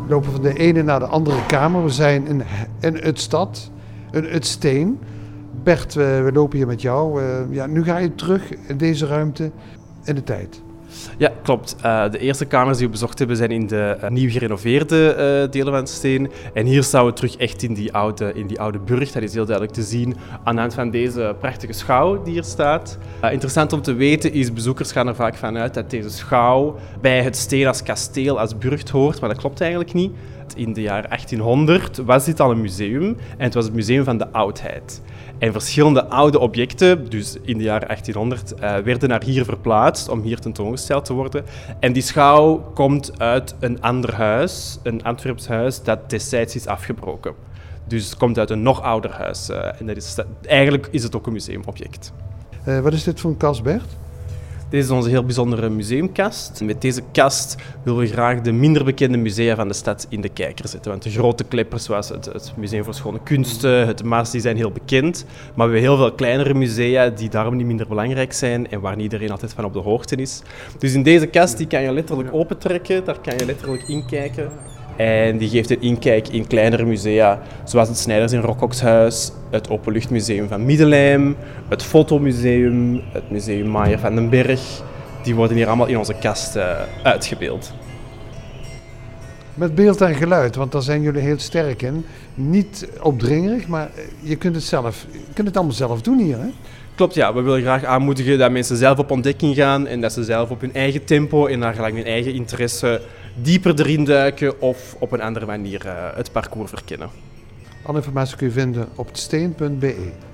We lopen van de ene naar de andere kamer. We zijn in Utstad, in Utsteen. Bert, we lopen hier met jou. Nu ga je terug in deze ruimte in de tijd. Ja, klopt. De eerste kamers die we bezocht hebben zijn in de nieuw gerenoveerde delen van Steen. En hier staan we terug echt in die oude burcht. Dat is heel duidelijk te zien aan de hand van deze prachtige schouw die hier staat. Interessant om te weten is, bezoekers gaan er vaak vanuit dat deze schouw bij het Steen als kasteel, als burcht hoort. Maar dat klopt eigenlijk niet. In de jaren 1800 was dit al een museum en het was het Museum van de Oudheid. En verschillende oude objecten, dus in de jaren 1800, werden naar hier verplaatst om hier tentoongesteld te worden. En die schouw komt uit een ander huis, een Antwerps huis, dat destijds is afgebroken. Dus het komt uit een nog ouder huis. En eigenlijk is het ook een museumobject. Wat is dit voor een kast, Bert? Dit is onze heel bijzondere museumkast. Met deze kast willen we graag de minder bekende musea van de stad in de kijker zetten. Want de grote kleppers zoals het Museum voor Schone Kunsten, het MAS, die zijn heel bekend. Maar we hebben heel veel kleinere musea die daarom niet minder belangrijk zijn en waar niet iedereen altijd van op de hoogte is. Dus in deze kast die kan je letterlijk opentrekken, daar kan je letterlijk inkijken. En die geeft een inkijk in kleinere musea, zoals het Snijders en Rockhokshuis, het Openluchtmuseum van Middelheim, het Fotomuseum, het Museum Maier van den Berg. Die worden hier allemaal in onze kast uitgebeeld. Met beeld en geluid, want daar zijn jullie heel sterk in. Niet opdringerig, maar je kunt het allemaal zelf doen hier, hè? Klopt, ja. We willen graag aanmoedigen dat mensen zelf op ontdekking gaan en dat ze zelf op hun eigen tempo en naar gelang hun eigen interesse dieper erin duiken of op een andere manier het parcours verkennen. Alle informatie kun je vinden op steen.be.